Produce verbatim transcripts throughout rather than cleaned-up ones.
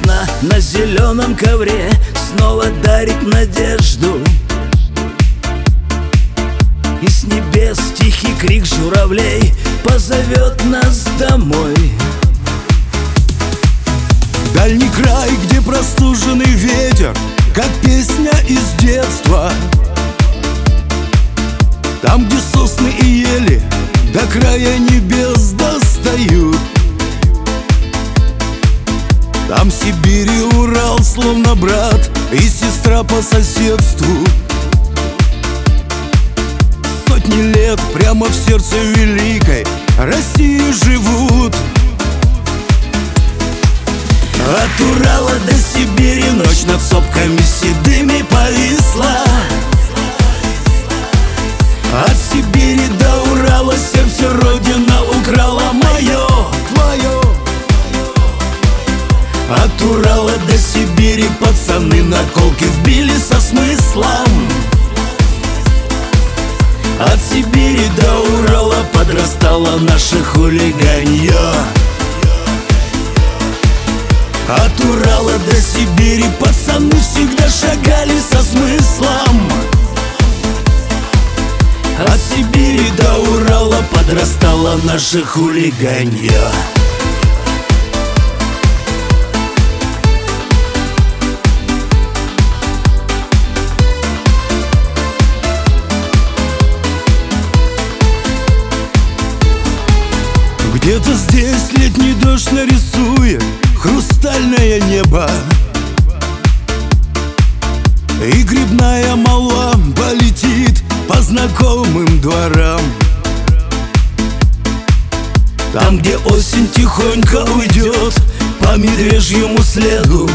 весна на зеленом ковре снова дарит надежду. И с небес тихий крик журавлей позовет нас домой. Дальний край, где простуженный ветер, как песня из детства. Там, где сосны и ели до края небес достают. Там Сибирь и Урал, словно брат и сестра по соседству. Сотни лет прямо в сердце великой России живут. От Урала до Сибири ночь над сопками седыми повисла. От Сибири до Урала сердце Родина украла мое, твое. От Урала до Сибири пацаны наколки вбили со смыслом. От Сибири до Урала подрастало наше хулиганье. От Урала до Сибири пацаны всегда шагали со смыслом. От Сибири до Урала подрастало наше хулиганье. Где-то здесь летний дождь нарисует хрустальное небо, и грибная молва полетит по знакомым дворам. Там, где осень тихонько уйдет по медвежьему следу,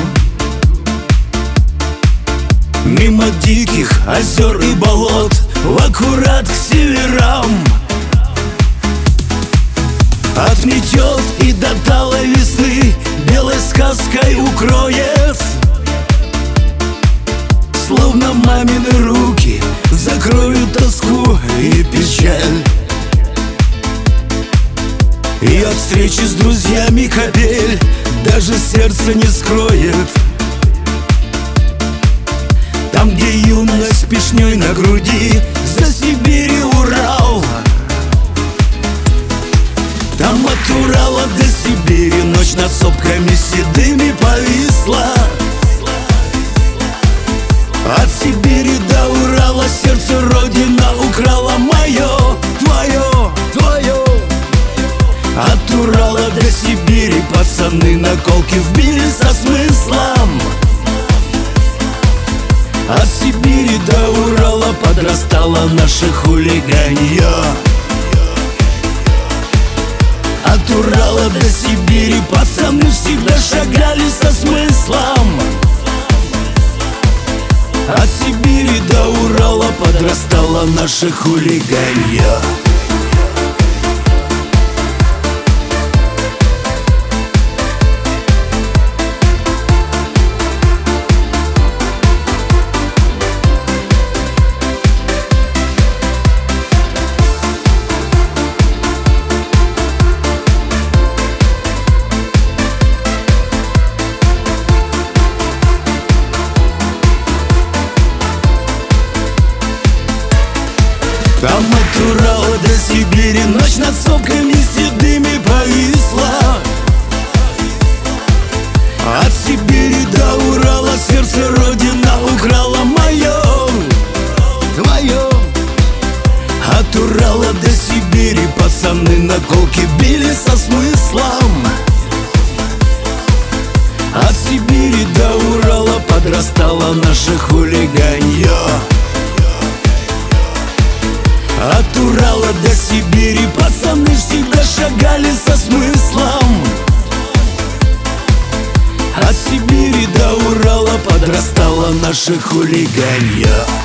мимо диких озер и болот в аккурат к северам. Отметет и до талой весны белой сказкой укроет. Словно мамины руки закроют тоску и печаль. И от встречи с друзьями капель даже сердце не скроет. Там, где юность пешней на груди, за Сибирь и Урал. Там от Урала до Сибири ночь над сопками седыми повисла. От Сибири до Урала сердце Родина украла мое, твое, твое. От Урала до Сибири пацаны наколки вбили со смыслом. От Сибири до Урала подрастало наше хулиганье. От Урала до Сибири пацаны всегда шагали со смыслом. От Сибири до Урала подрастало наше хулиганье. Там от Урала до Сибири ночь над сопками седыми повисла. От Сибири до Урала сердце Родина украла мое, твое. От Урала до Сибири пацаны наколки били со смыслом. От Сибири до Урала подрастало наше хулиганье. От Урала до Сибири пацаны всегда шагали со смыслом. От Сибири до Урала подрастало наше хулиганье.